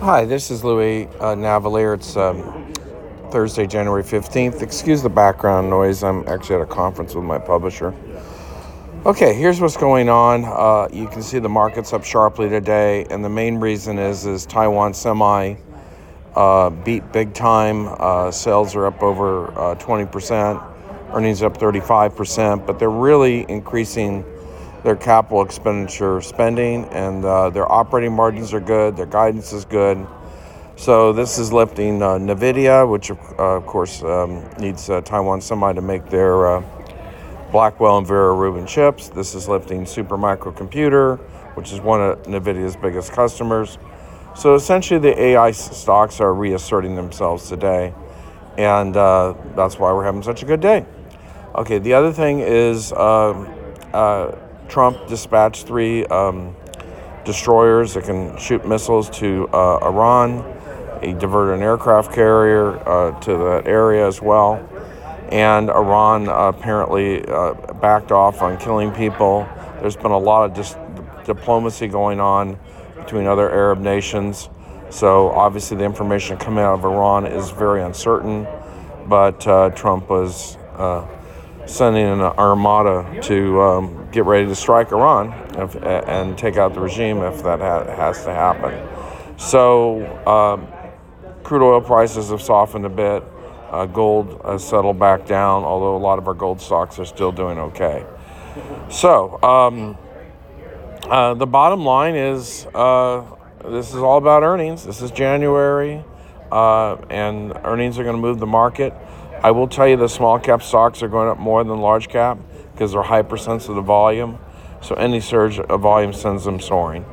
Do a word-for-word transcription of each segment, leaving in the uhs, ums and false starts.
Hi, this is Louis uh, Navalier. It's um, Thursday, January fifteenth. Excuse the background noise. I'm actually at a conference with my publisher. Okay, here's what's going on. Uh, you can see the market's up sharply today, and the main reason is is Taiwan Semi uh, beat big time. Uh, sales are up over uh, twenty percent, earnings up thirty-five percent, but they're really increasing their capital expenditure spending, and uh, their operating margins are good, their guidance is good. So this is lifting uh, NVIDIA, which uh, of course um, needs uh, Taiwan Semi to make their uh, Blackwell and Vera Rubin chips. This is lifting Supermicro Computer, which is one of NVIDIA's biggest customers. So essentially the A I stocks are reasserting themselves today, and uh, that's why we're having such a good day. Okay, the other thing is uh, uh, Trump dispatched three um, destroyers that can shoot missiles to uh, Iran. He diverted an aircraft carrier uh, to that area as well. And Iran uh, apparently uh, backed off on killing people. There's been a lot of dis- diplomacy going on between other Arab nations. So obviously the information coming out of Iran is very uncertain. But uh, Trump was uh, sending an armada to um, get ready to strike Iran if, and take out the regime if that ha- has to happen. So um, crude oil prices have softened a bit. Uh, gold has settled back down, although a lot of our gold stocks are still doing okay. So um, uh, the bottom line is uh, this is all about earnings. This is January, uh, and earnings are going to move the market. I will tell you the small cap stocks are going up more than large cap because they're hypersensitive to volume. So any surge of volume sends them soaring.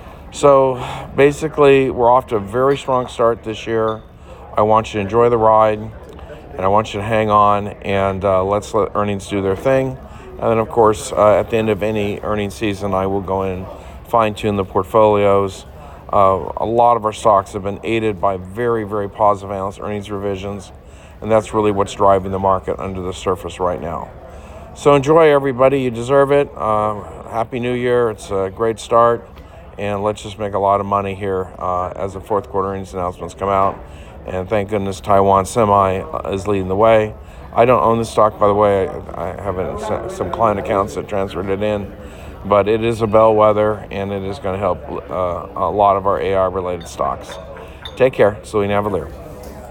So basically, we're off to a very strong start this year. I want you to enjoy the ride, and I want you to hang on, and uh, let's let earnings do their thing. And then, of course, uh, at the end of any earnings season, I will go in and fine-tune the portfolios. Uh, a lot of our stocks have been aided by very, very positive analyst earnings revisions. And that's really what's driving the market under the surface right now. So enjoy, everybody. You deserve it. Uh, Happy New Year. It's a great start. And let's just make a lot of money here uh, as the fourth quarter earnings announcements come out. And thank goodness Taiwan Semi is leading the way. I don't own the stock, by the way. I, I have a, some client accounts that transferred it in. But it is a bellwether, and it is going to help uh, a lot of our A I-related stocks. Take care. It's Louis Navalier.